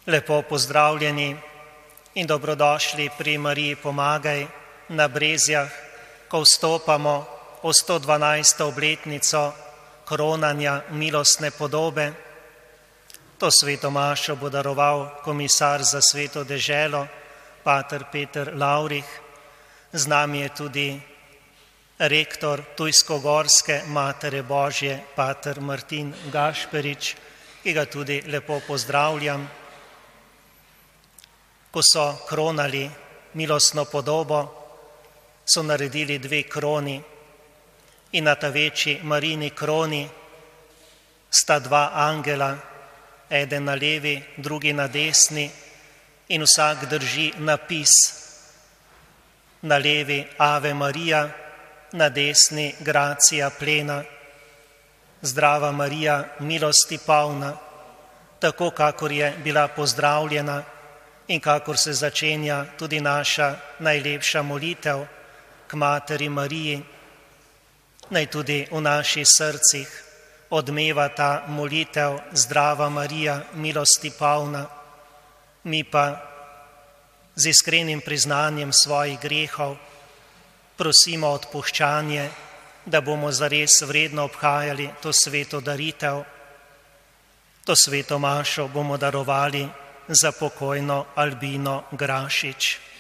Lepo pozdravljeni in dobrodošli pri Mariji Pomagaj na Brezjah, ko vstopamo v 112. obletnico kronanja milostne podobe. To sveto mašo bo daroval komisar za Sveto deželo, pater Peter Lavrih. Z nami je tudi rektor Ptujsko-gorske Matere Božje, pater Martin Gašperič, ki ga tudi lepo pozdravljam. Ko so kronali milostno podobo, so naredili 2 kroni in na ta večji Marijini kroni sta 2 angela, eden na levi, drugi na desni, in vsak drži napis: na levi Ave Marija, na desni Gracia plena, zdrava Marija, milosti polna, tako kakor je bila pozdravljena in kakor se začenja tudi naša najlepša molitev k Materi Mariji. Naj tudi v naših srcih odmeva ta molitev: zdrava Marija, milosti polna. Mi pa z iskrenim priznanjem svojih grehov prosimo odpuščanje, da bomo zares vredno obhajali to sveto daritev. To sveto mašo bomo darovali za pokojno Albino Grašič.